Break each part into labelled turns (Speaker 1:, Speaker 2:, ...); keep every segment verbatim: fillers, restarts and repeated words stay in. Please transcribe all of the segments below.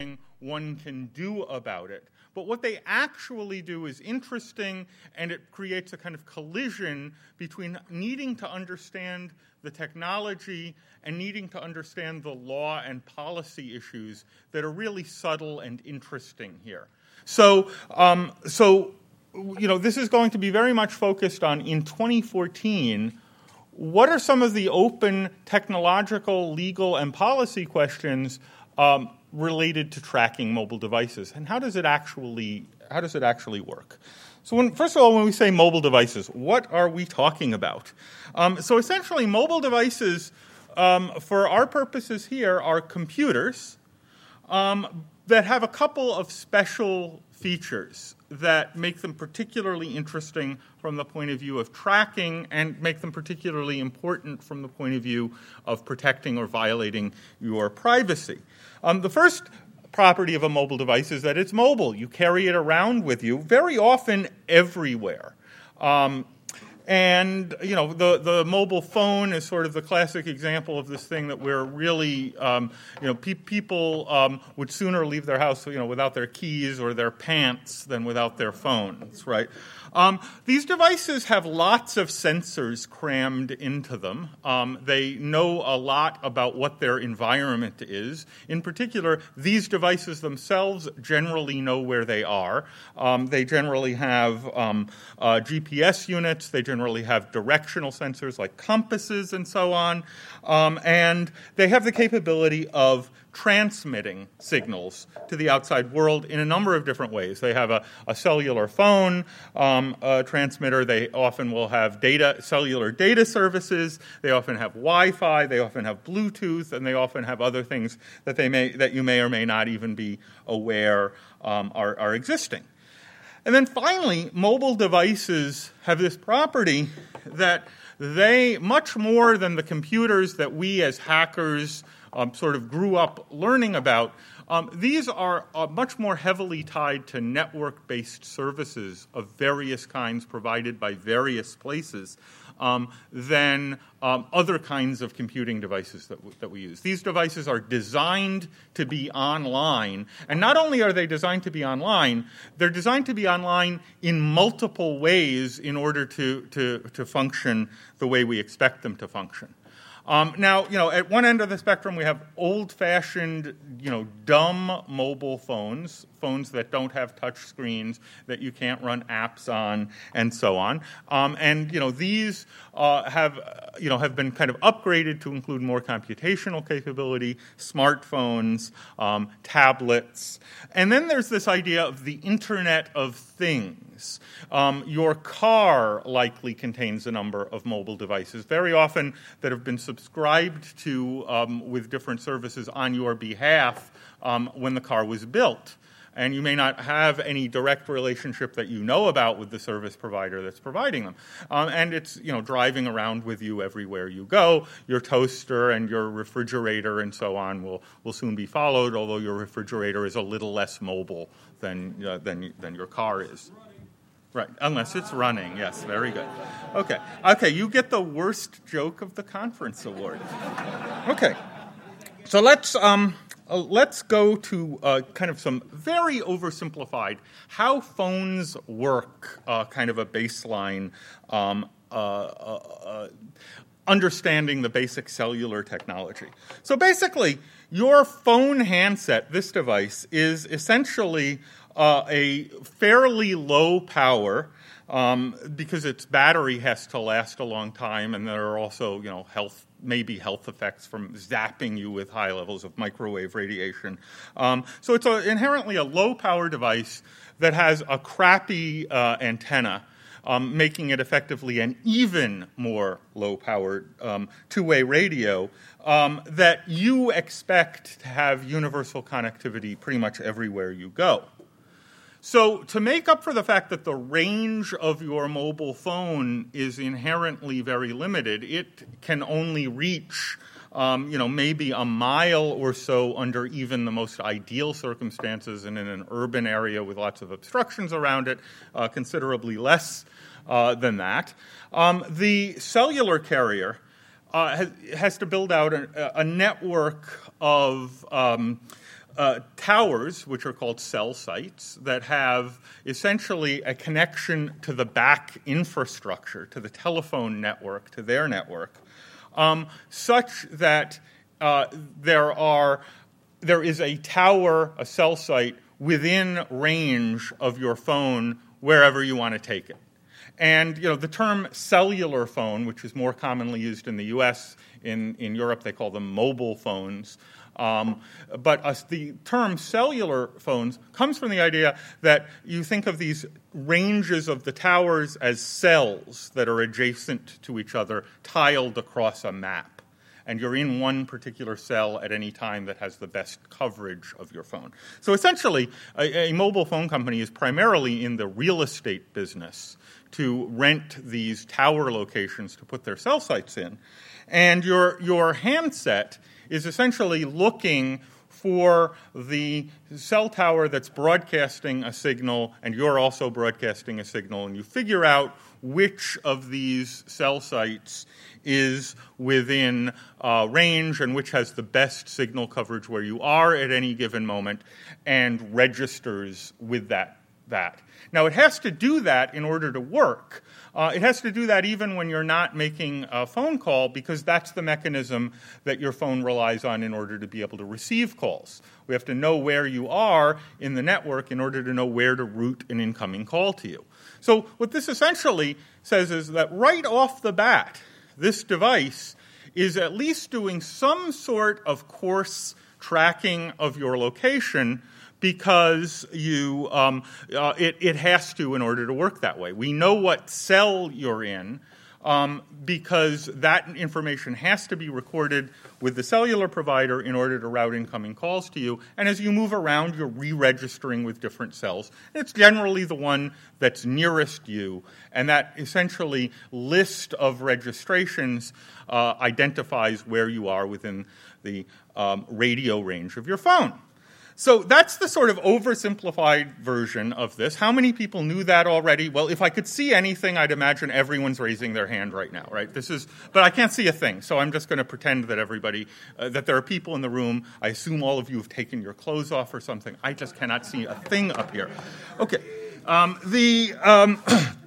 Speaker 1: one can do about it. But what they actually do is interesting, and it creates a kind of collision between needing to understand the technology and needing to understand the law and policy issues that are really subtle and interesting here. So, um, so you know, this is going to be very much focused on, in twenty fourteen, what are some of the open technological, legal, and policy questions um, related to tracking mobile devices, and how does it actually how does it actually work? So, when, first of all, when we say mobile devices, what are we talking about? Um, so, essentially, mobile devices, um, for our purposes here, are computers um, that have a couple of special features that make them particularly interesting from the point of view of tracking and make them particularly important from the point of view of protecting or violating your privacy. Um, the first property of a mobile device is that it's mobile. You carry it around with you, very often everywhere. Um, and, you know, the, the mobile phone is sort of the classic example of this thing that we're really, um, you know, pe- people um, would sooner leave their house, you know, without their keys or their pants than without their phones, right? Um, these devices have lots of sensors crammed into them. Um, they know a lot about what their environment is. In particular, these devices themselves generally know where they are. Um, they generally have um, uh, G P S units. They generally have directional sensors like compasses and so on. Um, and they have the capability of transmitting signals to the outside world in a number of different ways. They have a, a cellular phone um, a transmitter. They often will have data, cellular data services. They often have Wi-Fi. They often have Bluetooth, and they often have other things that they may that you may or may not even be aware um, are, are existing. And then finally, mobile devices have this property that they, much more than the computers that we as hackers Um, sort of grew up learning about, um, these are uh, much more heavily tied to network-based services of various kinds provided by various places um, than um, other kinds of computing devices that, w- that we use. These devices are designed to be online, and not only are they designed to be online, they're designed to be online in multiple ways in order to, to, to function the way we expect them to function. Um, now, you know, at one end of the spectrum, we have old-fashioned, you know, dumb mobile phones, phones that don't have touch screens, that you can't run apps on, and so on. Um, and, you know, these uh, have, you know, have been kind of upgraded to include more computational capability, smartphones, um, tablets. And then there's this idea of the Internet of Things. Um, your car likely contains a number of mobile devices, very often that have been subscribed to um, with different services on your behalf um, when the car was built. And you may not have any direct relationship that you know about with the service provider that's providing them. Um, and it's, you know, driving around with you everywhere you go. Your toaster and your refrigerator and so on will, will soon be followed, although your refrigerator is a little less mobile than, uh, than, than your car is. Right, unless it's running. Yes, very good. Okay, okay, you get the worst joke of the conference award. Okay, so let's um, uh, let's go to uh, kind of some very oversimplified how phones work, uh, kind of a baseline um, uh, uh, uh, understanding the basic cellular technology. So basically, your phone handset, this device, is essentially Uh, a fairly low power um, because its battery has to last a long time, and there are also, you know, health maybe health effects from zapping you with high levels of microwave radiation. Um, so it's a, inherently a low-power device that has a crappy uh, antenna, um, making it effectively an even more low-powered um, two-way radio um, that you expect to have universal connectivity pretty much everywhere you go. So to make up for the fact that the range of your mobile phone is inherently very limited, it can only reach, um, you know, maybe a mile or so under even the most ideal circumstances, and in an urban area with lots of obstructions around it, uh, considerably less uh, than that. Um, the cellular carrier uh, has, has to build out a, a network of um, uh, towers, which are called cell sites, that have essentially a connection to the back infrastructure, to the telephone network, to their network, um, such that uh, there are there is a tower, a cell site, within range of your phone wherever you want to take it. And you know, the term cellular phone, which is more commonly used in the U S, in, in Europe they call them mobile phones, um, but uh, the term cellular phones comes from the idea that you think of these ranges of the towers as cells that are adjacent to each other, tiled across a map. And you're in one particular cell at any time that has the best coverage of your phone. So essentially, a, a mobile phone company is primarily in the real estate business to rent these tower locations to put their cell sites in. And your, your handset is essentially looking for the cell tower that's broadcasting a signal, and you're also broadcasting a signal, and you figure out which of these cell sites is within uh, range and which has the best signal coverage where you are at any given moment, and registers with that. that. Now, it has to do that in order to work. Uh, it has to do that even when you're not making a phone call, because that's the mechanism that your phone relies on in order to be able to receive calls. We have to know where you are in the network in order to know where to route an incoming call to you. So what this essentially says is that right off the bat, this device is at least doing some sort of coarse tracking of your location, because you, um, uh, it, it has to in order to work that way. We know what cell you're in um, because that information has to be recorded with the cellular provider in order to route incoming calls to you. And as you move around, you're re-registering with different cells. And it's generally the one that's nearest you. And that essentially list of registrations uh, identifies where you are within the um, radio range of your phone. So that's the sort of oversimplified version of this. How many people knew that already? Well, if I could see anything, I'd imagine everyone's raising their hand right now, right? This is, but I can't see a thing, so I'm just going to pretend that everybody, uh, that there are people in the room. I assume all of you have taken your clothes off or something. I just cannot see a thing up here. Okay. Um, the um,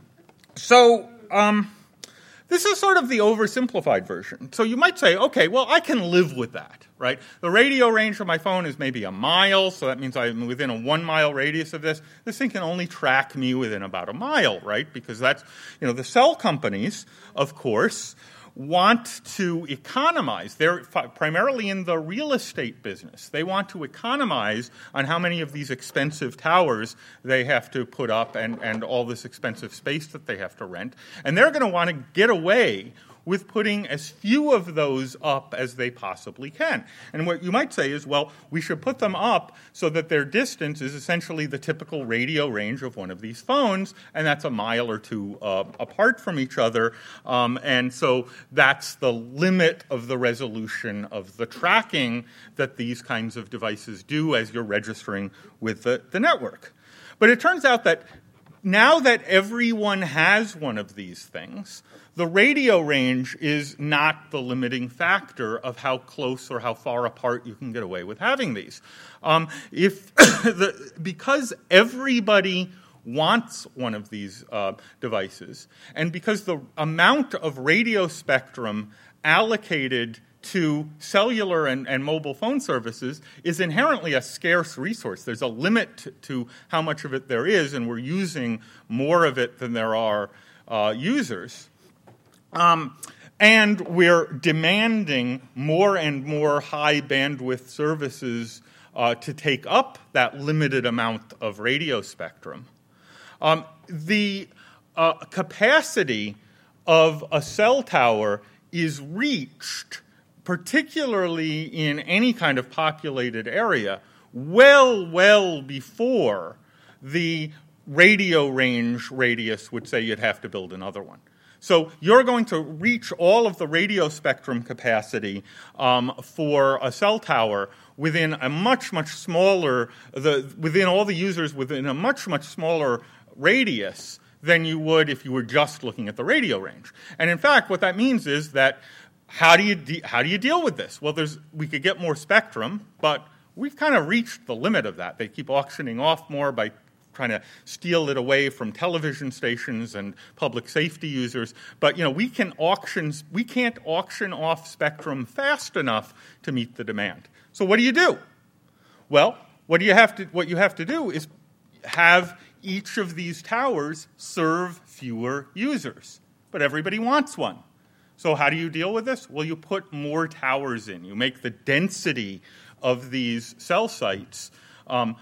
Speaker 1: so. Um, This is sort of the oversimplified version. So you might say, okay, well, I can live with that, right? The radio range of my phone is maybe a mile, so that means I'm within a one-mile radius of this. This thing can only track me within about a mile, right? Because that's, you know, the cell companies, of course, want to economize. They're primarily in the real estate business. They want to economize on how many of these expensive towers they have to put up and, and all this expensive space that they have to rent. And they're going to want to get away with putting as few of those up as they possibly can. And what you might say is, well, we should put them up so that their distance is essentially the typical radio range of one of these phones, and that's a mile or two uh, apart from each other. Um, and so that's the limit of the resolution of the tracking that these kinds of devices do as you're registering with the, the network. But it turns out that now that everyone has one of these things, the radio range is not the limiting factor of how close or how far apart you can get away with having these. Um, if the, because everybody wants one of these uh, devices, and because the amount of radio spectrum allocated to cellular and, and mobile phone services is inherently a scarce resource. There's a limit to how much of it there is, and we're using more of it than there are uh, users. Um, and we're demanding more and more high bandwidth services uh, to take up that limited amount of radio spectrum. Um, the uh, capacity of a cell tower is reached, particularly in any kind of populated area, well, well before the radio range radius would say you'd have to build another one. So you're going to reach all of the radio spectrum capacity um, for a cell tower within a much, much smaller, the, within all the users within a much, much smaller radius than you would if you were just looking at the radio range. And in fact, what that means is that how do you de- how do you deal with this? Well, there's we could get more spectrum, but we've kind of reached the limit of that. They keep auctioning off more by trying to steal it away from television stations and public safety users. But, you know, we can auction, we can't auction off spectrum fast enough to meet the demand. So what do you do? Well, what do you have to, what you have to do is have each of these towers serve fewer users. But everybody wants one. So how do you deal with this? Well, you put more towers in. You make the density of these cell sites um,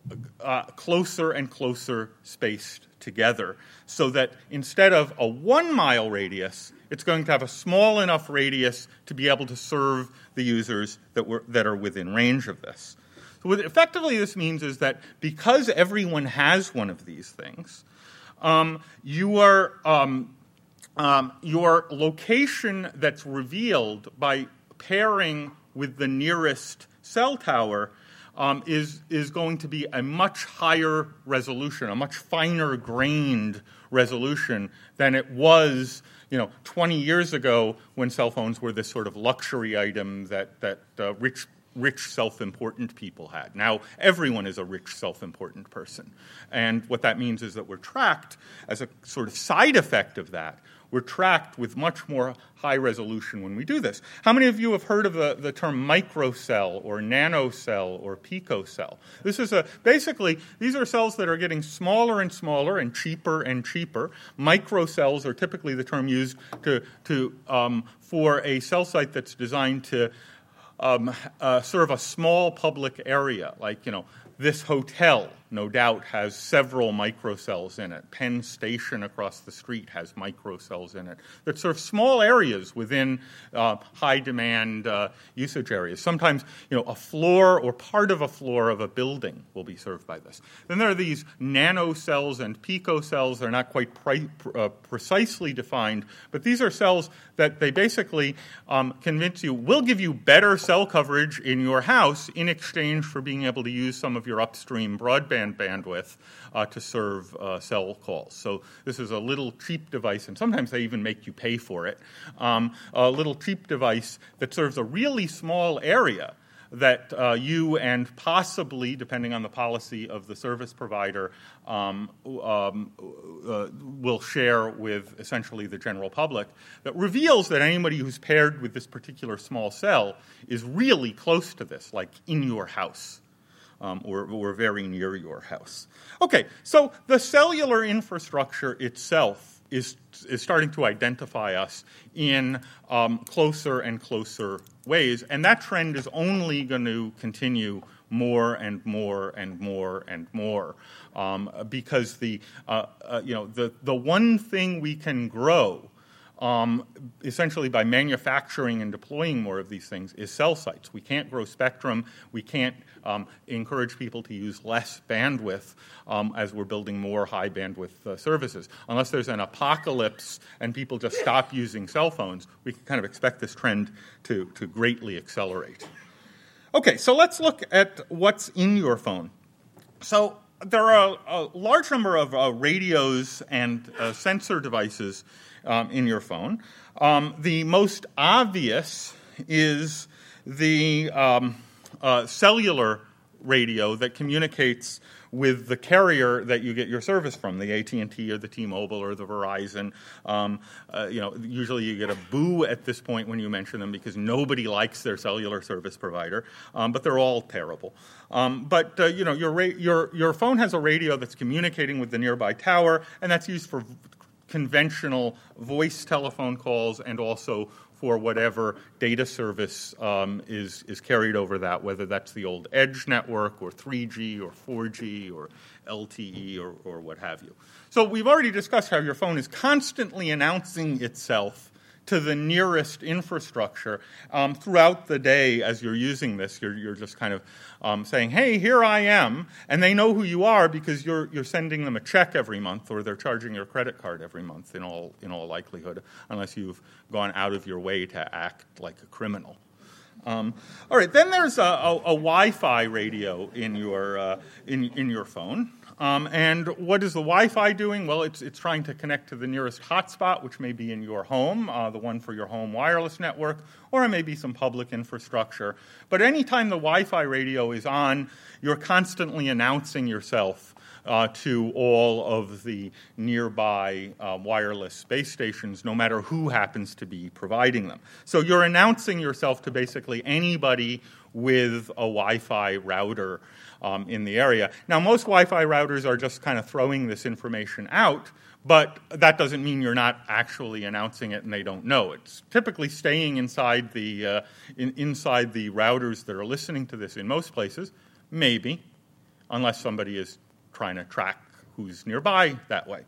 Speaker 1: uh, closer and closer spaced together, so that instead of a one-mile radius, it's going to have a small enough radius to be able to serve the users that, were, that are within range of this. So what effectively this means is that because everyone has one of these things, um, you are, um, um, your location that's revealed by pairing with the nearest cell tower um, is, is going to be a much higher resolution, a much finer grained resolution than it was, you know, twenty years ago when cell phones were this sort of luxury item that, that uh, rich rich self-important people had. Now everyone is a rich self-important person. And what that means is that we're tracked as a sort of side effect of that. We're tracked with much more high resolution when we do this. How many of you have heard of the, the term microcell or nanocell or picocell? This is a, basically, these are cells that are getting smaller and smaller and cheaper and cheaper. Microcells are typically the term used to, to, um, for a cell site that's designed to um, uh, serve a small public area, like, you know, this hotel, no doubt, has several microcells in it. Penn Station across the street has microcells in it that serve small areas within uh, high-demand uh, usage areas. Sometimes, you know, a floor or part of a floor of a building will be served by this. Then there are these nanocells and picocells. They're not quite pre- uh, precisely defined, but these are cells that they basically um, convince you will give you better cell coverage in your house in exchange for being able to use some of your upstream broadband bandwidth uh, to serve uh, cell calls. So this is a little cheap device, and sometimes they even make you pay for it, um, a little cheap device that serves a really small area that uh, you and possibly, depending on the policy of the service provider, um, um, uh, will share with essentially the general public, that reveals that anybody who's paired with this particular small cell is really close to this, like in your house. Um, or, or very near your house. Okay, so the cellular infrastructure itself is, is starting to identify us in um, closer and closer ways, and that trend is only going to continue more and more and more and more, um, because the uh, uh, you know the the one thing we can grow Um, essentially by manufacturing and deploying more of these things is cell sites. We can't grow spectrum. We can't um, encourage people to use less bandwidth um, as we're building more high bandwidth uh, services. Unless there's an apocalypse and people just stop using cell phones, we can kind of expect this trend to, to greatly accelerate. Okay, so let's look at what's in your phone. So there are a, a large number of uh, radios and uh, sensor devices Um, in your phone. Um, the most obvious is the um, uh, cellular radio that communicates with the carrier that you get your service from, the A T and T or the T-Mobile or the Verizon. Um, uh, you know, usually you get a boo at this point when you mention them because nobody likes their cellular service provider, um, but they're all terrible. Um, but uh, you know, your ra- your your phone has a radio that's communicating with the nearby tower, and that's used for conventional voice telephone calls and also for whatever data service um, is, is carried over that, whether that's the old EDGE network or three G or four G or L T E or, or what have you. So we've already discussed how your phone is constantly announcing itself to the nearest infrastructure um, throughout the day as you're using this. You're, you're just kind of um, saying, hey, here I am, and they know who you are because you're, you're sending them a check every month or they're charging your credit card every month in all, in all likelihood, unless you've gone out of your way to act like a criminal. Um, all right, then there's a, a, a Wi-Fi radio in your, uh, in, in your phone. Um, and what is the Wi-Fi doing? Well, it's, it's trying to connect to the nearest hotspot, which may be in your home, uh, the one for your home wireless network, or it may be some public infrastructure. But anytime the Wi-Fi radio is on, you're constantly announcing yourself uh, to all of the nearby uh, wireless base stations, no matter who happens to be providing them. So you're announcing yourself to basically anybody with a Wi-Fi router Um, in the area. Now, most Wi-Fi routers are just kind of throwing this information out, but that doesn't mean you're not actually announcing it and they don't know. It's typically staying inside the, uh, in, inside the routers that are listening to this in most places, maybe, unless somebody is trying to track who's nearby that way.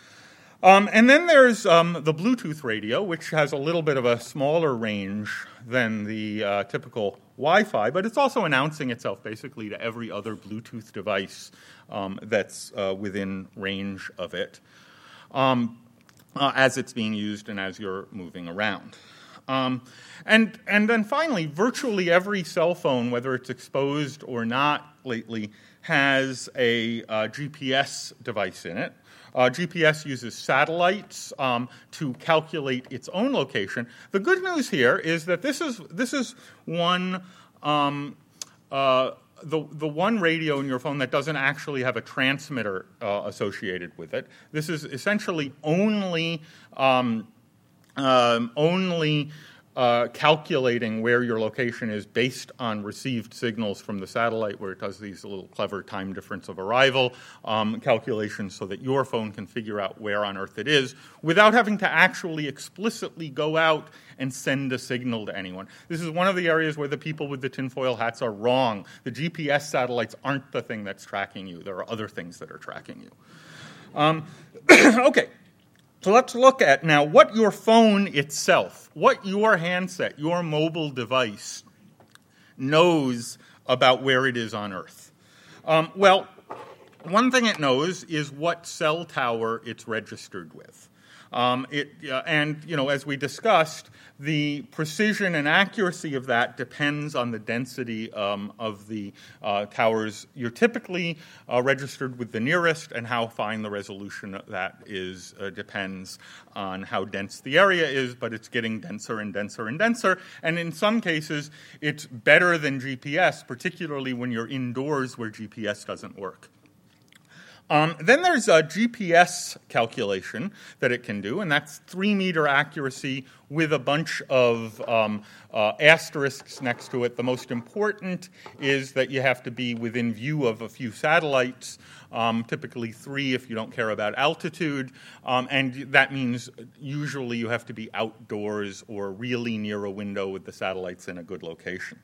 Speaker 1: Um, and then there's um, the Bluetooth radio, which has a little bit of a smaller range than the uh, typical Wi-Fi, but it's also announcing itself basically to every other Bluetooth device um, that's uh, within range of it um, uh, as it's being used and as you're moving around. Um, and, and then finally, virtually every cell phone, whether it's exposed or not lately, has a uh, G P S device in it. Uh, G P S uses satellites um, to calculate its own location. The good news here is that this is this is one um, uh, the the one radio in your phone that doesn't actually have a transmitter uh, associated with it. This is essentially only um, um, only. Uh, calculating where your location is based on received signals from the satellite, where it does these little clever time difference of arrival um, calculations so that your phone can figure out where on Earth it is without having to actually explicitly go out and send a signal to anyone. This is one of the areas where the people with the tinfoil hats are wrong. The G P S satellites aren't the thing that's tracking you. There are other things that are tracking you. Um, okay. So let's look at now what your phone itself, what your handset, your mobile device knows about where it is on Earth. Um, well, one thing it knows is what cell tower it's registered with. Um, it, uh, and, you know, as we discussed, the precision and accuracy of that depends on the density um, of the uh, towers. You're typically uh, registered with the nearest, and how fine the resolution of that is uh, depends on how dense the area is, but it's getting denser and denser and denser. And in some cases, it's better than G P S, particularly when you're indoors where G P S doesn't work. Um, then there's a G P S calculation that it can do, and that's three-meter accuracy with a bunch of um, uh, asterisks next to it. The most important is that you have to be within view of a few satellites, um, typically three if you don't care about altitude, um, and that means usually you have to be outdoors or really near a window with the satellites in a good location.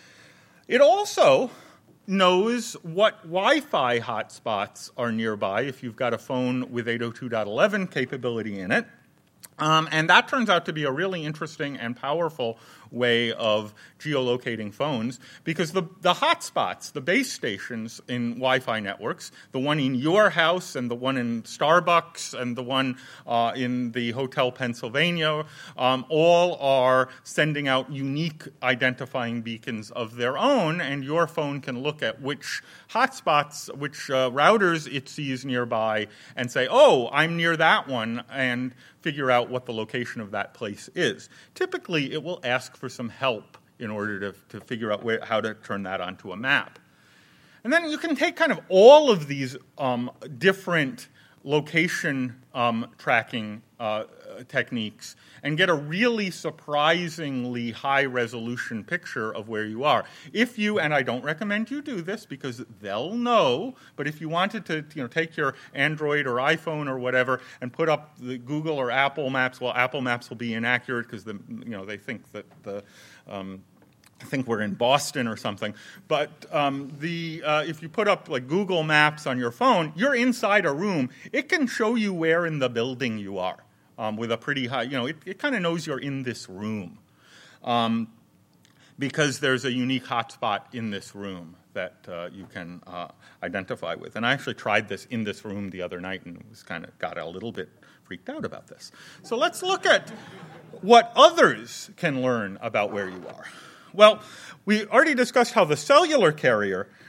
Speaker 1: It also knows what Wi-Fi hotspots are nearby if you've got a phone with eight oh two dot eleven capability in it. Um, and that turns out to be a really interesting and powerful way of geolocating phones, because the, the hotspots, the base stations in Wi-Fi networks, the one in your house and the one in Starbucks and the one uh, in the Hotel Pennsylvania, um, all are sending out unique identifying beacons of their own, and your phone can look at which hotspots, which uh, routers it sees nearby and say, oh, I'm near that one, and figure out what the location of that place is. Typically, it will ask for some help in order to, to figure out where, how to turn that onto a map. And then you can take kind of all of these um, different location um, tracking uh, techniques and get a really surprisingly high-resolution picture of where you are. If you, and I don't recommend you do this because they'll know, but if you wanted to, you know, take your Android or iPhone or whatever and put up the Google or Apple Maps, well, Apple Maps will be inaccurate because the, you know, they think that the um, I think we're in Boston or something. But um, the uh, if you put up like Google Maps on your phone, you're inside a room. It can show you where in the building you are um, with a pretty high, you know, it, it kind of knows you're in this room um, because there's a unique hotspot in this room that uh, you can uh, identify with. And I actually tried this in this room the other night and was kind of got a little bit freaked out about this. So let's look at what others can learn about where you are. Well, we already discussed how the cellular carrier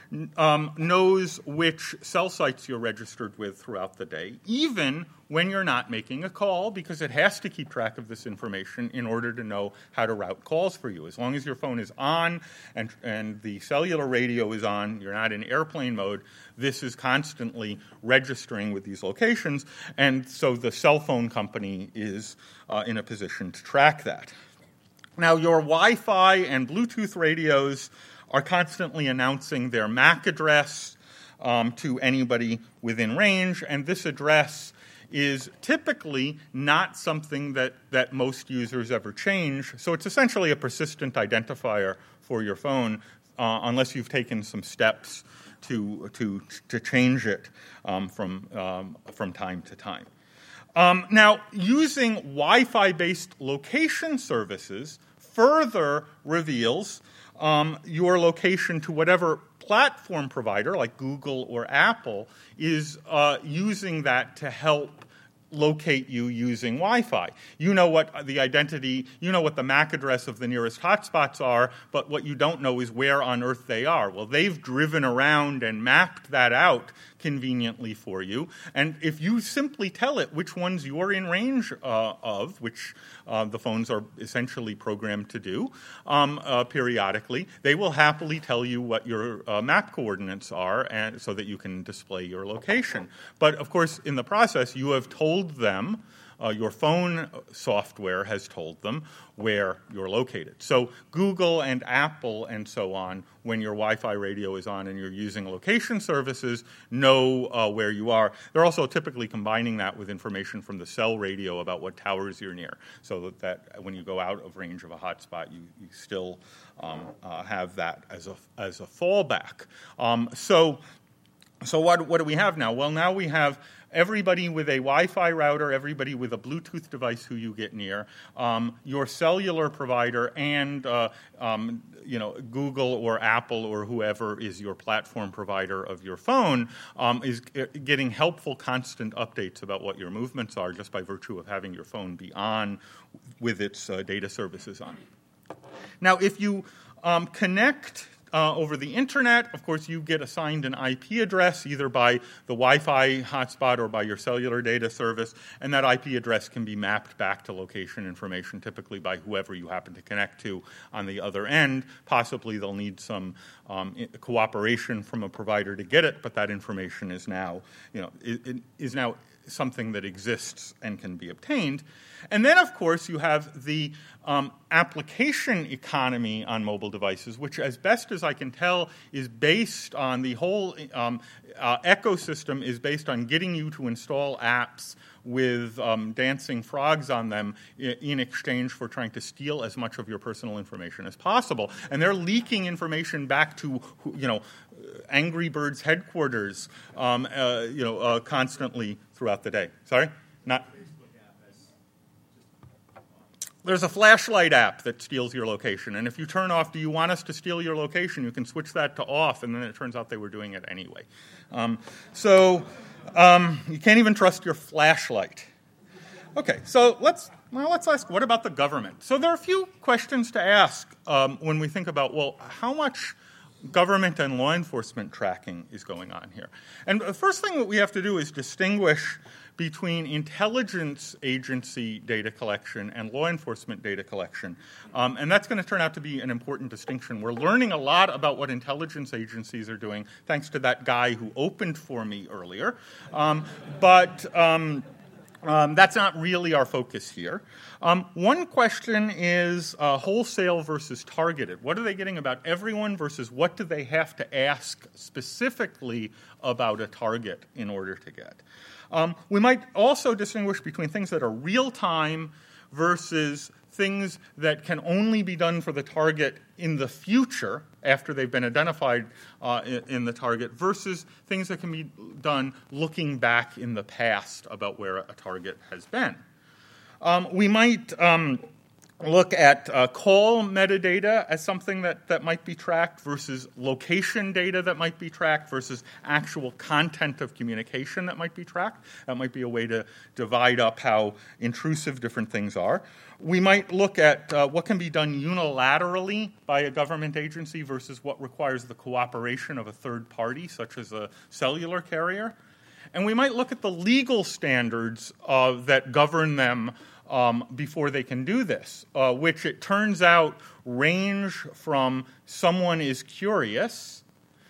Speaker 1: um, knows which cell sites you're registered with throughout the day, even when you're not making a call, because it has to keep track of this information in order to know how to route calls for you. As long as your phone is on and, and the cellular radio is on, you're not in airplane mode, this is constantly registering with these locations, and so the cell phone company is uh, in a position to track that. Now, your Wi-Fi and Bluetooth radios are constantly announcing their M A C address um, to anybody within range, and this address is typically not something that, that most users ever change. So it's essentially a persistent identifier for your phone uh, unless you've taken some steps to, to, to change it um, from, um, from time to time. Um, now, using Wi-Fi-based location services further reveals um, your location to whatever platform provider, like Google or Apple, is uh, using that to help locate you using Wi-Fi. You know what the identity, you know what the M A C address of the nearest hotspots are, but what you don't know is where on earth they are. Well, they've driven around and mapped that out conveniently for you. And if you simply tell it which ones you're in range uh, of, which uh, the phones are essentially programmed to do um, uh, periodically, they will happily tell you what your uh, map coordinates are, and so that you can display your location. But of course, in the process, you have told them, uh, your phone software has told them where you're located. So Google and Apple and so on, when your Wi-Fi radio is on and you're using location services, know uh, where you are. They're also typically combining that with information from the cell radio about what towers you're near, so that, that when you go out of range of a hotspot, you, you still um, uh, have that as a, as a fallback. Um, so so what, what do we have now? Well, now we have everybody with a Wi-Fi router, everybody with a Bluetooth device who you get near, um, your cellular provider, and uh, um, you know, Google or Apple or whoever is your platform provider of your phone um, is getting helpful constant updates about what your movements are just by virtue of having your phone be on with its uh, data services on. Now, if you um, connect Uh, over the internet, of course, you get assigned an I P address either by the Wi-Fi hotspot or by your cellular data service, and that I P address can be mapped back to location information, typically by whoever you happen to connect to on the other end. Possibly they'll need some um, cooperation from a provider to get it, but that information is now, you know, it, it is now something that exists and can be obtained. And then, of course, you have the um, application economy on mobile devices, which, as best as I can tell, is based on the whole um, uh, ecosystem is based on getting you to install apps with um, dancing frogs on them in exchange for trying to steal as much of your personal information as possible. And they're leaking information back to, you know, Angry Birds headquarters, um, uh, you know, uh, constantly throughout the day. Sorry? Not. There's a flashlight app that steals your location, and if you turn off, do you want us to steal your location, you can switch that to off, and then it turns out they were doing it anyway. Um, so um, you can't even trust your flashlight. Okay, so let's well, let's ask, what about the government? So there are a few questions to ask um, when we think about, well, how much government and law enforcement tracking is going on here? And the first thing that we have to do is distinguish between intelligence agency data collection and law enforcement data collection. Um, and that's going to turn out to be an important distinction. We're learning a lot about what intelligence agencies are doing, thanks to that guy who opened for me earlier. Um, but um, um, that's not really our focus here. Um, one question is uh, wholesale versus targeted. What are they getting about everyone versus what do they have to ask specifically about a target in order to get? Um, we might also distinguish between things that are real-time versus things that can only be done for the target in the future after they've been identified uh, in, in the target versus things that can be done looking back in the past about where a target has been. Um, we might um, look at uh, call metadata as something that, that might be tracked versus location data that might be tracked versus actual content of communication that might be tracked. That might be a way to divide up how intrusive different things are. We might look at uh, what can be done unilaterally by a government agency versus what requires the cooperation of a third party, such as a cellular carrier. And we might look at the legal standards uh, that govern them um, before they can do this, uh, which it turns out range from someone is curious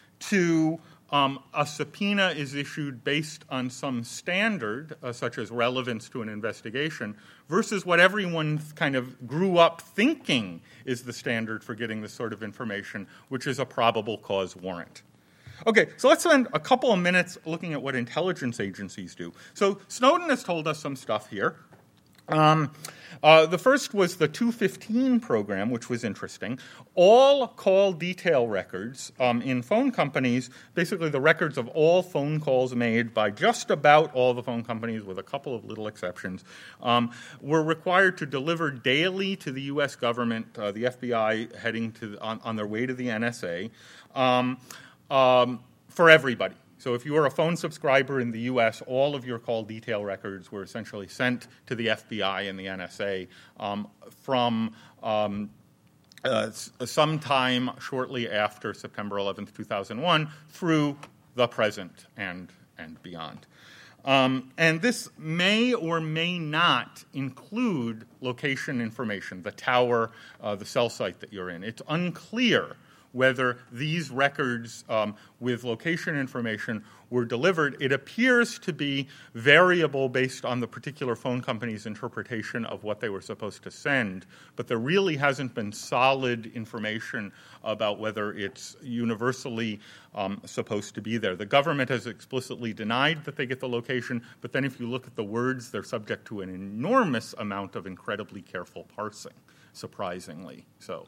Speaker 1: to um, a subpoena is issued based on some standard, uh, such as relevance to an investigation, versus what everyone kind of grew up thinking is the standard for getting this sort of information, which is a probable cause warrant. Okay, so let's spend a couple of minutes looking at what intelligence agencies do. So Snowden has told us some stuff here. Um, uh, the first was the two fifteen program, which was interesting. All call detail records um, in phone companies, basically the records of all phone calls made by just about all the phone companies, with a couple of little exceptions, um, were required to deliver daily to the U S government, uh, the F B I heading to on, on their way to the N S A, um, um, for everybody. So if you were a phone subscriber in the U S, all of your call detail records were essentially sent to the F B I and the N S A um, from um, uh, sometime shortly after September eleventh, two thousand one through the present and, and beyond. Um, and this may or may not include location information, the tower, uh, the cell site that you're in. It's unclear whether these records um, with location information were delivered. It appears to be variable based on the particular phone company's interpretation of what they were supposed to send, but there really hasn't been solid information about whether it's universally um, supposed to be there. The government has explicitly denied that they get the location, but then if you look at the words, they're subject to an enormous amount of incredibly careful parsing, surprisingly so.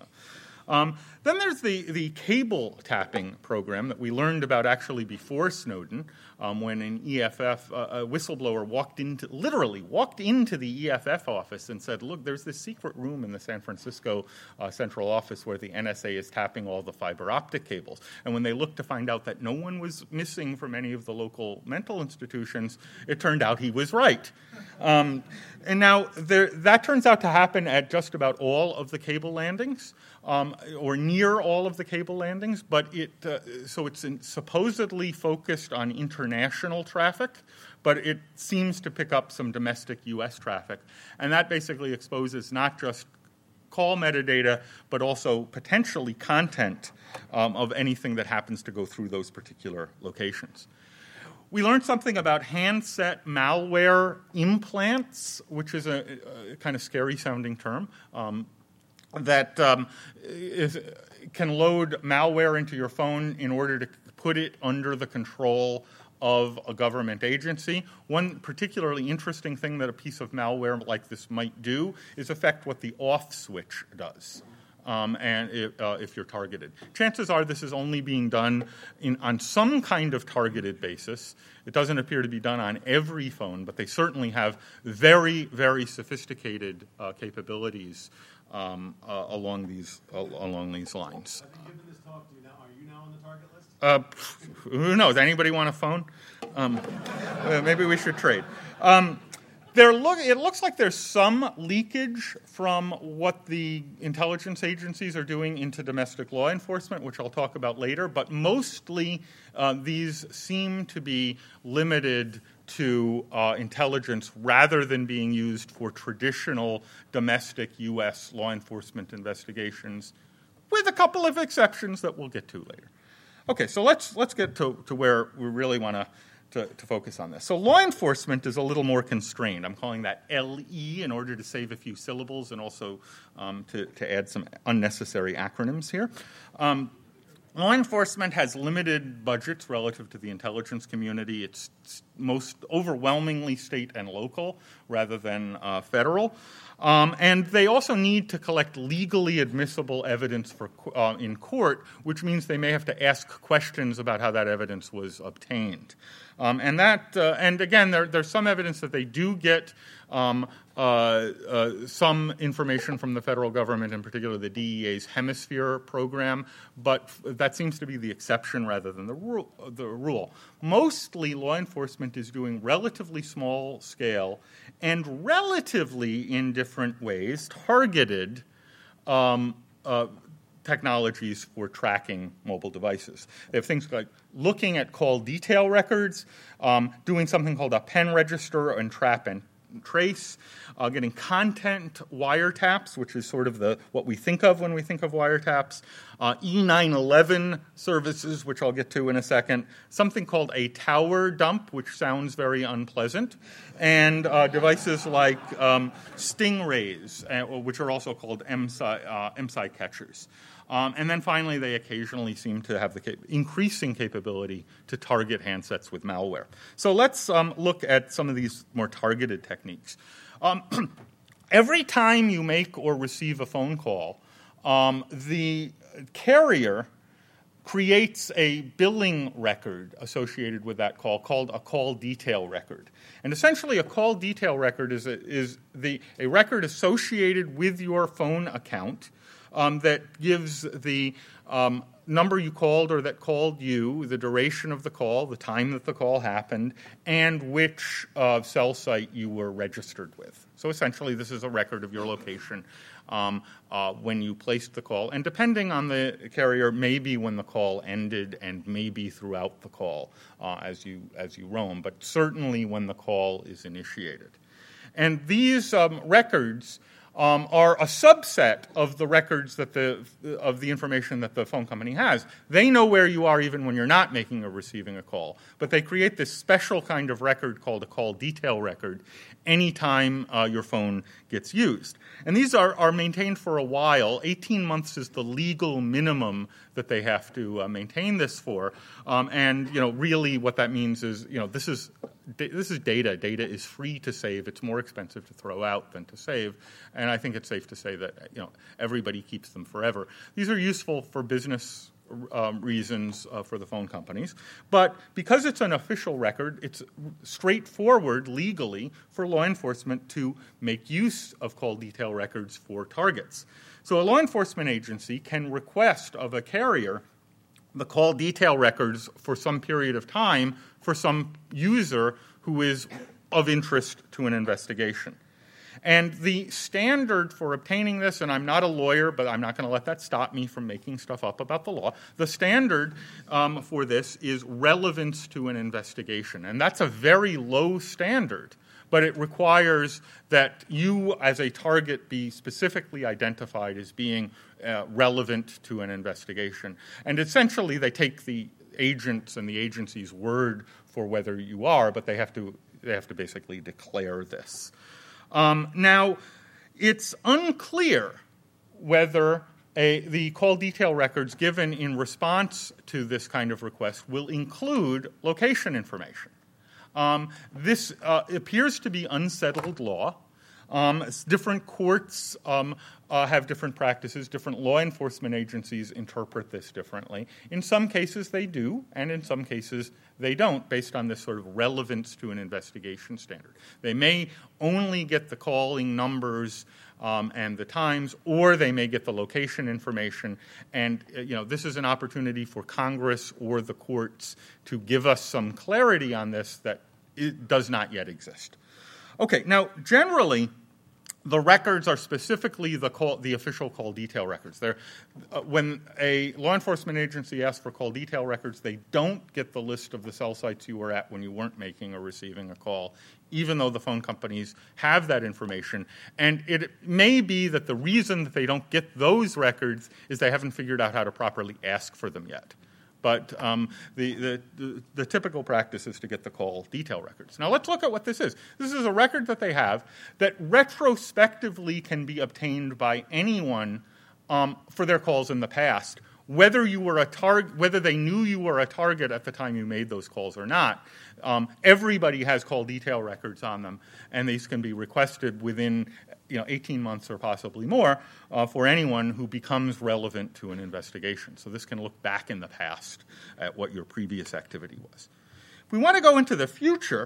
Speaker 1: Um, then there's the, the cable tapping program that we learned about actually before Snowden, um, when an E F F uh, a whistleblower walked into, literally walked into the E F F office and said, look, there's this secret room in the San Francisco uh, central office where the N S A is tapping all the fiber optic cables. And when they looked to find out that no one was missing from any of the local mental institutions, it turned out he was right. Um, and now there, that turns out to happen at just about all of the cable landings. Um, or near all of the cable landings, but it uh, so it's in, supposedly focused on international traffic, but it seems to pick up some domestic U S traffic. And that basically exposes not just call metadata, but also potentially content um, of anything that happens to go through those particular locations. We learned something about handset malware implants, which is a, a kind of scary-sounding term. Um, that um, is, can load malware into your phone in order to put it under the control of a government agency. One particularly interesting thing that a piece of malware like this might do is affect what the off switch does. Um, and if, uh, if you're targeted. Chances are this is only being done in, on some kind of targeted basis. It doesn't appear to be done on every phone, but they certainly have very, very sophisticated uh, capabilities um, uh, along these uh, along these lines.
Speaker 2: Have you given this talk? Do you now, are you now on the target list?
Speaker 1: Uh, who knows? Anybody want a phone? Um, uh, maybe we should trade. Um, There look, it looks like there's some leakage from what the intelligence agencies are doing into domestic law enforcement, which I'll talk about later, but mostly uh, these seem to be limited to uh, intelligence rather than being used for traditional domestic U S law enforcement investigations, with a couple of exceptions that we'll get to later. Okay, so let's, let's get to, to where we really want to To, to focus on this. So law enforcement is a little more constrained. I'm calling that L E in order to save a few syllables and also um, to, to add some unnecessary acronyms here. Um, Law enforcement has limited budgets relative to the intelligence community. It's most overwhelmingly state and local rather than uh, federal. Um, and they also need to collect legally admissible evidence for, uh, in court, which means they may have to ask questions about how that evidence was obtained. Um, and that, uh, and again, there, there's some evidence that they do get um, uh, uh, some information from the federal government, in particular the D E A's Hemisphere program, but that seems to be the exception rather than the rule. The rule. Mostly, law enforcement is doing relatively small scale and relatively in different ways targeted um, uh, technologies for tracking mobile devices. They have things like looking at call detail records, um, doing something called a pen register and trap and trace, uh, getting content wiretaps, which is sort of the what we think of when we think of wiretaps, uh, E nine eleven services, which I'll get to in a second, something called a tower dump, which sounds very unpleasant, and uh, devices like um, stingrays, uh, which are also called M S I, uh, M S I catchers. Um, and then finally, they occasionally seem to have the cap- increasing capability to target handsets with malware. So let's um, look at some of these more targeted techniques. Um, every time you make or receive a phone call, um, the carrier creates a billing record associated with that call called a call detail record. And essentially, a call detail record is a, is the, a record associated with your phone account Um, that gives the um, number you called or that called you, the duration of the call, the time that the call happened, and which uh, cell site you were registered with. So essentially, this is a record of your location um, uh, when you placed the call. And depending on the carrier, maybe when the call ended and maybe throughout the call uh, as you, as you roam, but certainly when the call is initiated. And these um, records Um, are a subset of the records that the of the information that the phone company has. They know where you are even when you're not making or receiving a call, but they create this special kind of record called a call detail record anytime uh, your phone gets used. And these are, are maintained for a while. eighteen months is the legal minimum that they have to uh, maintain this for. Um, and you know, really what that means is, you know, this is This is data. Data is free to save. It's more expensive to throw out than to save. And I think it's safe to say that, you know, everybody keeps them forever. These are useful for business um, reasons uh, for the phone companies. But because it's an official record, it's straightforward legally for law enforcement to make use of call detail records for targets. So a law enforcement agency can request of a carrier the call detail records for some period of time for some user who is of interest to an investigation. And the standard for obtaining this, and I'm not a lawyer, but I'm not going to let that stop me from making stuff up about the law. The standard um, for this is relevance to an investigation. And that's a very low standard, but it requires that you as a target be specifically identified as being uh, relevant to an investigation. And essentially, they take the agents and the agency's word for whether you are, but they have to, they have to basically declare this. Um, now, it's unclear whether a, the call detail records given in response to this kind of request will include location information. Um, this uh, appears to be unsettled law. Um, different courts um, uh, have different practices. Different law enforcement agencies interpret this differently. In some cases, they do, and in some cases, they don't, based on this sort of relevance to an investigation standard. They may only get the calling numbers um, and the times, or they may get the location information. And uh, you know, this is an opportunity for Congress or the courts to give us some clarity on this that it does not yet exist. Okay, now generally, the records are specifically the call, the official call detail records. They're, uh, when a law enforcement agency asks for call detail records, they don't get the list of the cell sites you were at when you weren't making or receiving a call, even though the phone companies have that information. And it may be that the reason that they don't get those records is they haven't figured out how to properly ask for them yet. But um, the, the, the, the typical practice is to get the call detail records. Now let's look at what this is. This is a record that they have that retrospectively can be obtained by anyone um, for their calls in the past, whether you were a target, whether they knew you were a target at the time you made those calls or not. Um, everybody has call detail records on them, and these can be requested within, you know, eighteen months or possibly more uh, for anyone who becomes relevant to an investigation. So this can look back in the past at what your previous activity was. If we want to go into the future,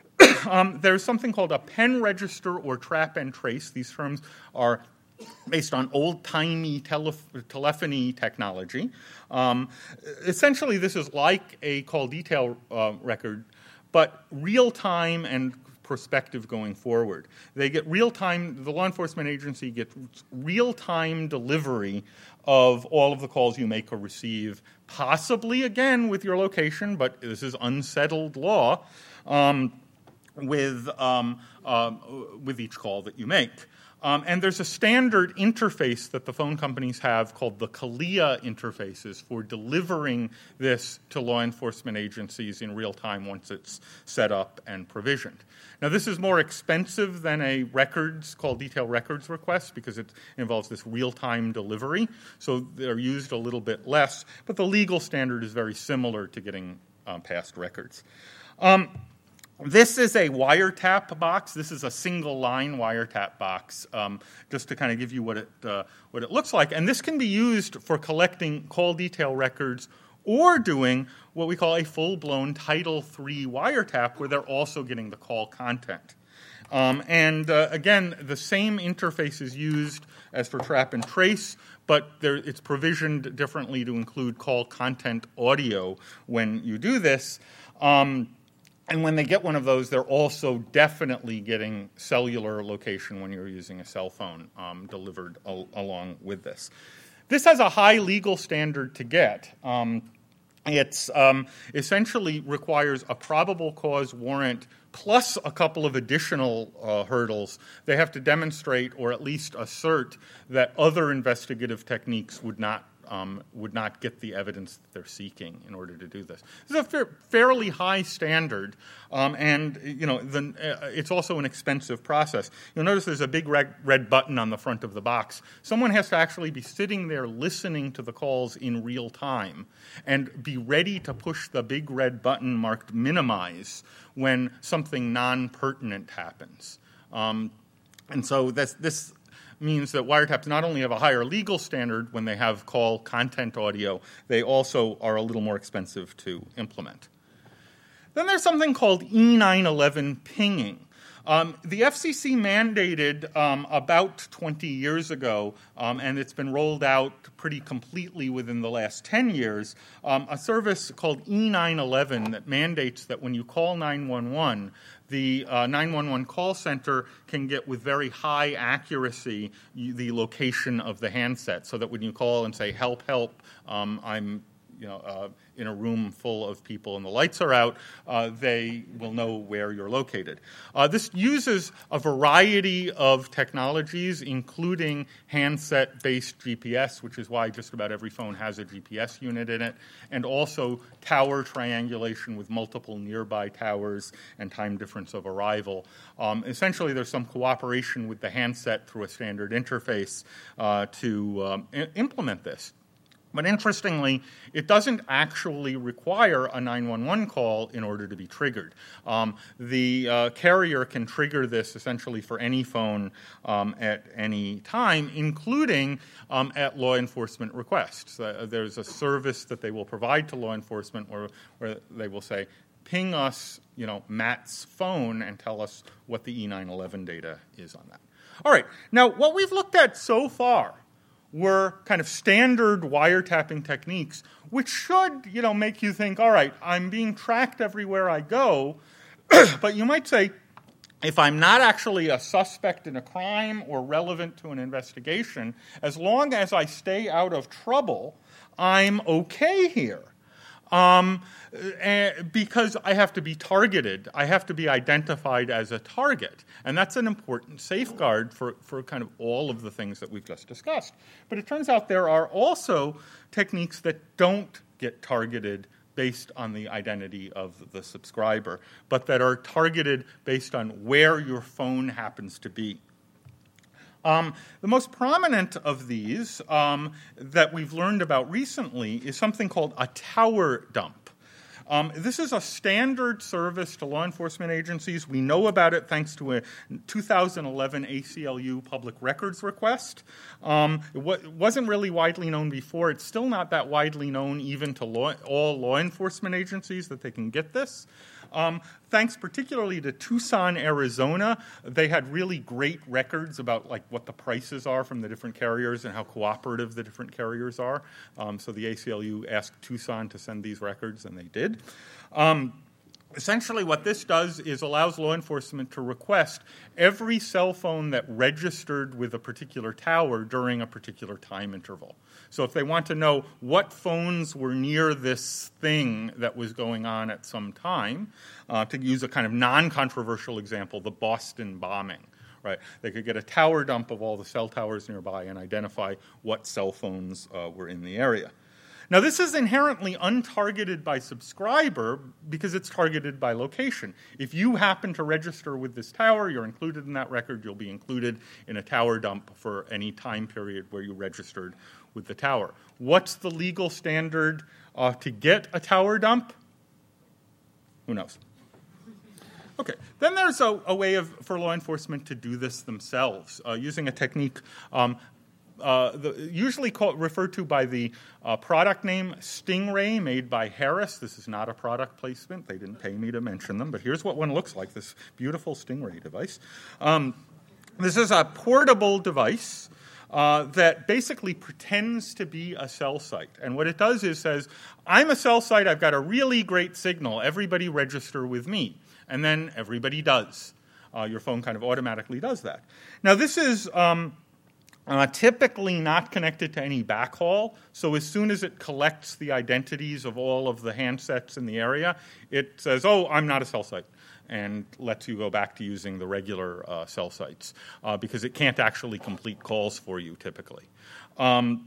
Speaker 1: um, there's something called a pen register or trap and trace. These terms are based on old-timey tele- telephony technology. Um, essentially, this is like a call detail uh, record, but real-time and prospective going forward. They get real-time, the law enforcement agency gets real-time delivery of all of the calls you make or receive, possibly, again, with your location, but this is unsettled law, um, with, um, uh, with each call that you make. Um, and there's a standard interface that the phone companies have called the CALIA interfaces for delivering this to law enforcement agencies in real time once it's set up and provisioned. Now, this is more expensive than a records, call detail records request because it involves this real-time delivery, so they're used a little bit less, but the legal standard is very similar to getting um, past records. Um, This is a wiretap box. This is a single-line wiretap box, um, just to kind of give you what it uh, what it looks like. And this can be used for collecting call detail records or doing what we call a full-blown Title three wiretap, where they're also getting the call content. Um, and uh, again, the same interface is used as for trap and trace, but there, it's provisioned differently to include call content audio when you do this. Um, And when they get one of those, they're also definitely getting cellular location when you're using a cell phone um, delivered al- along with this. This has a high legal standard to get. Um, it um, essentially requires a probable cause warrant plus a couple of additional uh, hurdles. They have to demonstrate or at least assert that other investigative techniques would not Um, would not get the evidence that they're seeking in order to do this. This is a fa- fairly high standard, um, and you know the, uh, it's also an expensive process. You'll notice there's a big red, red button on the front of the box. Someone has to actually be sitting there listening to the calls in real time and be ready to push the big red button marked minimize when something non-pertinent happens. Um, and so that's, this means that wiretaps not only have a higher legal standard when they have call content audio, they also are a little more expensive to implement. Then there's something called E nine eleven pinging. Um, the F C C mandated um, about twenty years ago, um, and it's been rolled out pretty completely within the last ten years, um, a service called E nine eleven that mandates that when you call nine one one, the uh, nine one one call center can get with very high accuracy the location of the handset, so that when you call and say, help, help, um, I'm you know, uh, in a room full of people and the lights are out, uh, they will know where you're located. Uh, this uses a variety of technologies, including handset-based G P S, which is why just about every phone has a G P S unit in it, and also tower triangulation with multiple nearby towers and time difference of arrival. Um, essentially, there's some cooperation with the handset through a standard interface uh, to um, I- implement this. But interestingly, it doesn't actually require a nine one one call in order to be triggered. Um, the uh, carrier can trigger this essentially for any phone um, at any time, including um, at law enforcement requests. Uh, there's a service that they will provide to law enforcement where, where they will say, ping us, you know, Matt's phone and tell us what the E nine eleven data is on that. All right. Now, what we've looked at so far were kind of standard wiretapping techniques, which should, you know, make you think, all right, I'm being tracked everywhere I go, but you might say, if I'm not actually a suspect in a crime or relevant to an investigation, as long as I stay out of trouble, I'm okay here. Um, because I have to be targeted. I have to be identified as a target. And that's an important safeguard for, for kind of all of the things that we've just discussed. But it turns out there are also techniques that don't get targeted based on the identity of the subscriber, but that are targeted based on where your phone happens to be. Um, the most prominent of these um, that we've learned about recently is something called a tower dump. Um, this is a standard service to law enforcement agencies. We know about it thanks to a two thousand eleven A C L U public records request. Um, it, w- it wasn't really widely known before. It's still not that widely known even to law, all law enforcement agencies that they can get this. Um, thanks particularly to Tucson, Arizona, they had really great records about like what the prices are from the different carriers and how cooperative the different carriers are. Um, so the A C L U asked Tucson to send these records, and they did. Um, essentially what this does is allows law enforcement to request every cell phone that registered with a particular tower during a particular time interval. So if they want to know what phones were near this thing that was going on at some time, uh, to use a kind of non-controversial example, the Boston bombing, right? They could get a tower dump of all the cell towers nearby and identify what cell phones uh, were in the area. Now, this is inherently untargeted by subscriber because it's targeted by location. If you happen to register with this tower, you're included in that record. You'll be included in a tower dump for any time period where you registered with the tower. What's the legal standard uh, to get a tower dump? Who knows? Okay, then there's a, a way of, for law enforcement to do this themselves uh, using a technique um, uh, the, usually called, referred to by the uh, product name Stingray, made by Harris. This is not a product placement. They didn't pay me to mention them, but here's what one looks like, this beautiful Stingray device. Um, this is a portable device Uh, that basically pretends to be a cell site. And what it does is says, I'm a cell site, I've got a really great signal, everybody register with me. And then everybody does. Uh, your phone kind of automatically does that. Now this is um, uh, typically not connected to any backhaul, so as soon as it collects the identities of all of the handsets in the area, it says, oh, I'm not a cell site, and lets you go back to using the regular uh, cell sites uh, because it can't actually complete calls for you typically. Um,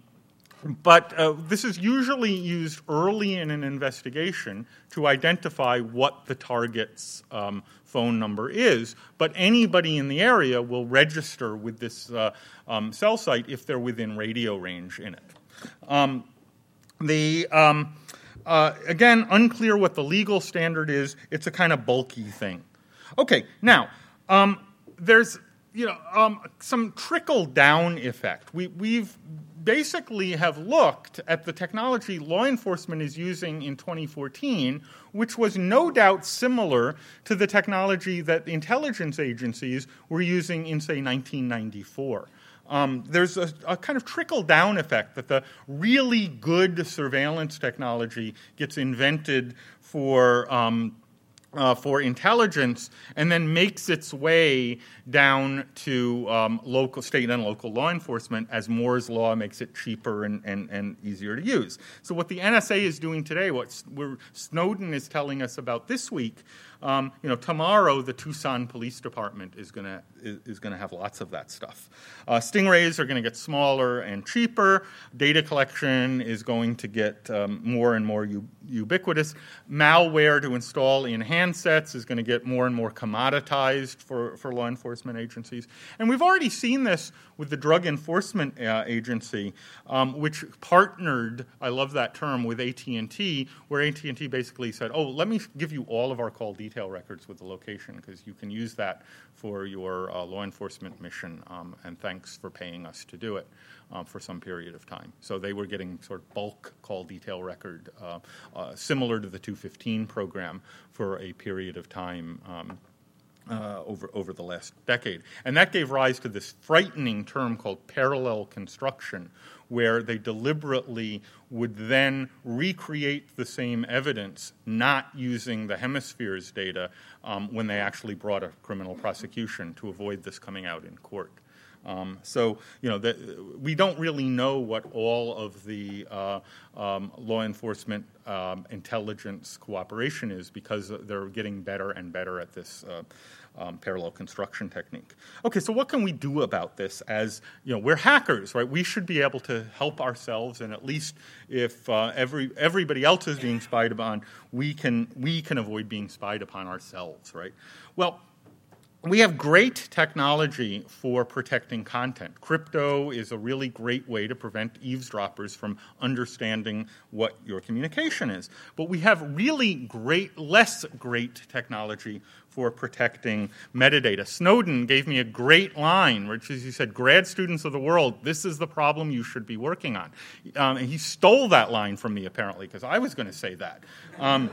Speaker 1: but uh, this is usually used early in an investigation to identify what the target's um, phone number is, but anybody in the area will register with this uh, um, cell site if they're within radio range in it. Um, the... Um, Uh, again, unclear what the legal standard is. It's a kind of bulky thing. Okay, now, um, there's you know um, some trickle-down effect. We, we've basically have looked at the technology law enforcement is using in twenty fourteen, which was no doubt similar to the technology that the intelligence agencies were using in, say, nineteen ninety-four. Um, there's a, a kind of trickle-down effect that the really good surveillance technology gets invented for um, uh, for intelligence and then makes its way down to um, local, state and local law enforcement as Moore's Law makes it cheaper and, and, and easier to use. So what the N S A is doing today, what Snowden is telling us about this week, Um, you know, tomorrow the Tucson Police Department is going to is, is going to have lots of that stuff. Uh, Stingrays are going to get smaller and cheaper. Data collection is going to get um, more and more u- ubiquitous. Malware to install in handsets is going to get more and more commoditized for, for law enforcement agencies. And we've already seen this with the Drug Enforcement uh, Agency, um, which partnered, I love that term, with A T and T, where A T and T basically said, oh, let me give you all of our call detail records with the location because you can use that for your uh, law enforcement mission, um, and thanks for paying us to do it uh, for some period of time. So they were getting sort of bulk call detail record, uh, uh, similar to the two fifteen program for a period of time um, uh, over, over the last decade. And that gave rise to this frightening term called parallel construction, where they deliberately would then recreate the same evidence, not using the hemispheres data um, when they actually brought a criminal prosecution to avoid this coming out in court. Um, so, you know, the, we don't really know what all of the uh, um, law enforcement um, intelligence cooperation is because they're getting better and better at this uh, Um, parallel construction technique. Okay, so what can we do about this? As you know, we're hackers, right? We should be able to help ourselves, and at least if uh, every everybody else is being spied upon, we can we can avoid being spied upon ourselves, right? Well, we have great technology for protecting content. Crypto is a really great way to prevent eavesdroppers from understanding what your communication is. But we have really great, less great technology for protecting metadata. Snowden gave me a great line, which is he said, grad students of the world, this is the problem you should be working on. Um, and he stole that line from me, apparently, because I was going to say that. Um,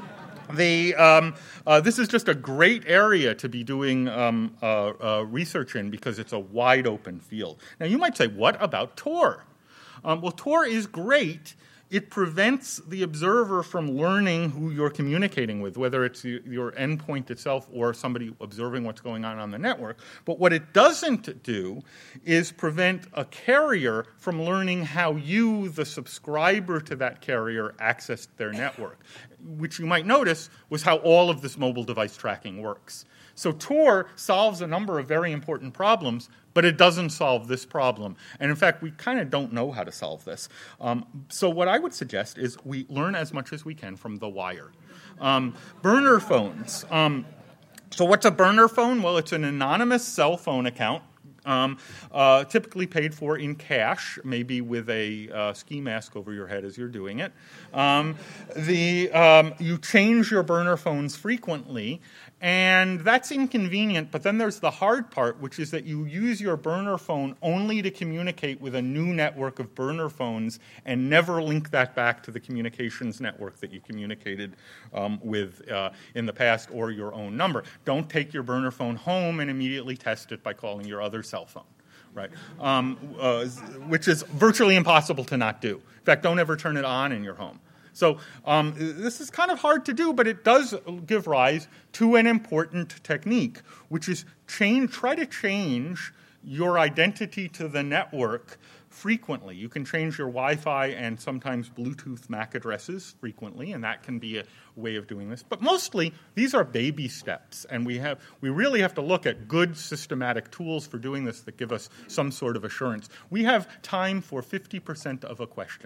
Speaker 1: The, um, uh, this is just a great area to be doing um, uh, uh, research in because it's a wide open field. Now you might say, what about Tor? Um, well, Tor is great. It prevents the observer from learning who you're communicating with, whether it's your endpoint itself or somebody observing what's going on on the network. But what it doesn't do is prevent a carrier from learning how you, the subscriber to that carrier, accessed their network, which you might notice was how all of this mobile device tracking works. So Tor solves a number of very important problems, but it doesn't solve this problem. And in fact, we kind of don't know how to solve this. Um, so what I would suggest is we learn as much as we can from the wire. Um, burner phones. Um, so what's a burner phone? Well, it's an anonymous cell phone account, um, uh, typically paid for in cash, maybe with a uh, ski mask over your head as you're doing it. Um, the, um, you change your burner phones frequently, and that's inconvenient, but then there's the hard part, which is that you use your burner phone only to communicate with a new network of burner phones and never link that back to the communications network that you communicated um, with uh, in the past or your own number. Don't take your burner phone home and immediately test it by calling your other cell phone, right? Um, uh, which is virtually impossible to not do. In fact, don't ever turn it on in your home. So um, this is kind of hard to do, but it does give rise to an important technique, which is change, try to change your identity to the network frequently. You can change your Wi-Fi and sometimes Bluetooth M A C addresses frequently, and that can be a way of doing this. But mostly, these are baby steps, and we have we really have to look at good systematic tools for doing this that give us some sort of assurance. We have time for fifty percent of a question.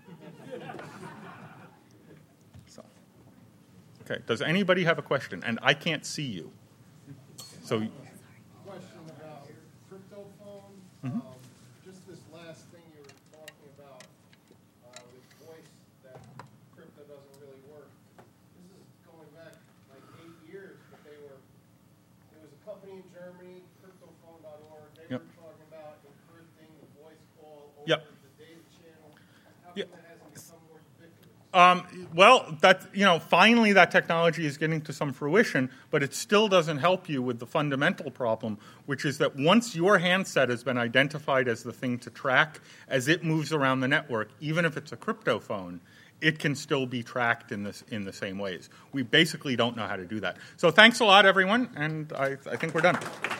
Speaker 1: Okay, does anybody have a question? And I can't see you. So,
Speaker 3: question about crypto phone.
Speaker 1: Mm-hmm.
Speaker 3: Um, just this last thing you were talking about uh, with voice, that crypto doesn't really work. This is going back like eight years, but they were, there was a company in Germany, cryptophone dot org, they
Speaker 1: Yep.
Speaker 3: were talking about encrypting the voice call over
Speaker 1: Yep.
Speaker 3: the data channel. How
Speaker 1: Yep.
Speaker 3: come that hasn't become more ubiquitous?
Speaker 1: Um, well, that, you know, finally that technology is getting to some fruition, but it still doesn't help you with the fundamental problem, which is that once your handset has been identified as the thing to track, as it moves around the network, even if it's a crypto phone, it can still be tracked in this in the same ways. We basically don't know how to do that. So thanks a lot, everyone, and I, I think we're done.